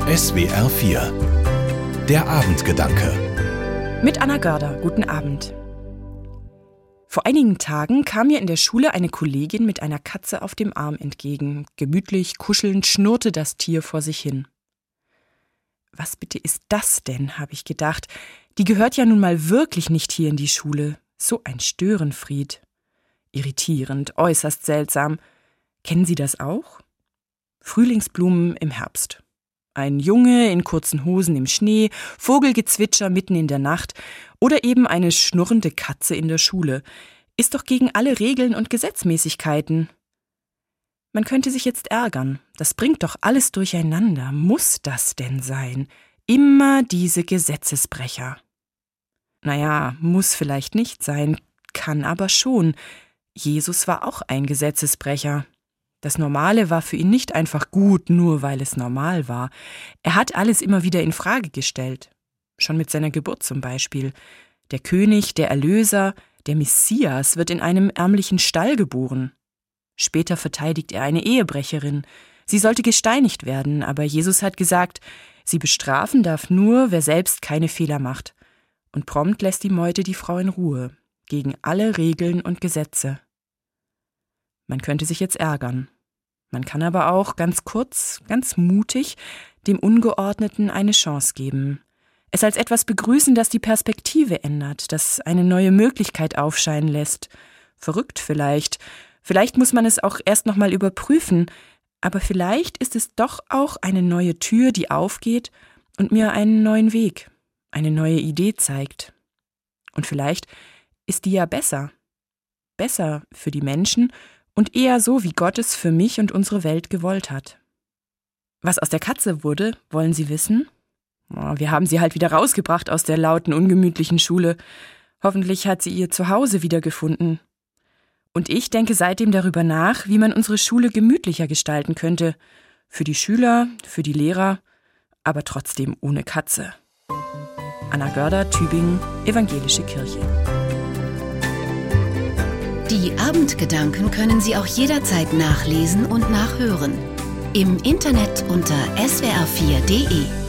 SWR 4 Der Abendgedanke Mit Anna Görder, guten Abend. Vor einigen Tagen kam mir in der Schule eine Kollegin mit einer Katze auf dem Arm entgegen. Gemütlich, kuschelnd schnurrte das Tier vor sich hin. Was bitte ist das denn, habe ich gedacht. Die gehört ja nun mal wirklich nicht hier in die Schule. So ein Störenfried. Irritierend, äußerst seltsam. Kennen Sie das auch? Frühlingsblumen im Herbst. Ein Junge in kurzen Hosen im Schnee, Vogelgezwitscher mitten in der Nacht oder eben eine schnurrende Katze in der Schule. Ist doch gegen alle Regeln und Gesetzmäßigkeiten. Man könnte sich jetzt ärgern. Das bringt doch alles durcheinander. Muss das denn sein? Immer diese Gesetzesbrecher. Naja, muss vielleicht nicht sein, kann aber schon. Jesus war auch ein Gesetzesbrecher. Das Normale war für ihn nicht einfach gut, nur weil es normal war. Er hat alles immer wieder in Frage gestellt. Schon mit seiner Geburt zum Beispiel. Der König, der Erlöser, der Messias wird in einem ärmlichen Stall geboren. Später verteidigt er eine Ehebrecherin. Sie sollte gesteinigt werden, aber Jesus hat gesagt, sie bestrafen darf nur, wer selbst keine Fehler macht. Und prompt lässt die Meute die Frau in Ruhe, gegen alle Regeln und Gesetze. Man könnte sich jetzt ärgern. Man kann aber auch ganz kurz, ganz mutig dem Ungeordneten eine Chance geben. Es als etwas begrüßen, das die Perspektive ändert, das eine neue Möglichkeit aufscheinen lässt. Verrückt vielleicht. Vielleicht muss man es auch erst noch mal überprüfen. Aber vielleicht ist es doch auch eine neue Tür, die aufgeht und mir einen neuen Weg, eine neue Idee zeigt. Und vielleicht ist die ja besser. Besser für die Menschen und eher so, wie Gott es für mich und unsere Welt gewollt hat. Was aus der Katze wurde, wollen Sie wissen? Wir haben sie halt wieder rausgebracht aus der lauten, ungemütlichen Schule. Hoffentlich hat sie ihr Zuhause wiedergefunden. Und ich denke seitdem darüber nach, wie man unsere Schule gemütlicher gestalten könnte. Für die Schüler, für die Lehrer, aber trotzdem ohne Katze. Anna Görder, Tübingen, Evangelische Kirche. Die Abendgedanken können Sie auch jederzeit nachlesen und nachhören. Im Internet unter swr4.de.